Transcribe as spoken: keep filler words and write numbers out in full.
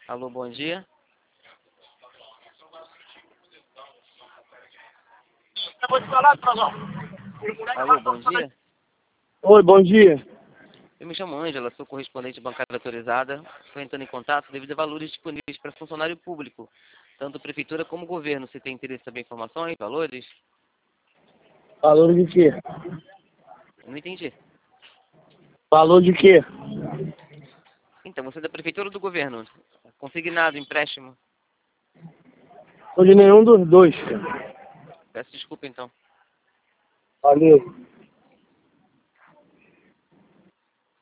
Alô, bom dia. Alô, bom dia. Oi, bom dia. Eu me chamo Ângela, sou correspondente bancária autorizada. Estou entrando em contato devido a valores disponíveis para funcionário público, tanto prefeitura como governo. Você tem interesse em saber informações, valores? Valor de quê? Eu não entendi. Valor de quê? Então, você é da prefeitura ou do governo? Consignado, empréstimo? Sou de nenhum dos dois. Peço desculpa, então. Valeu.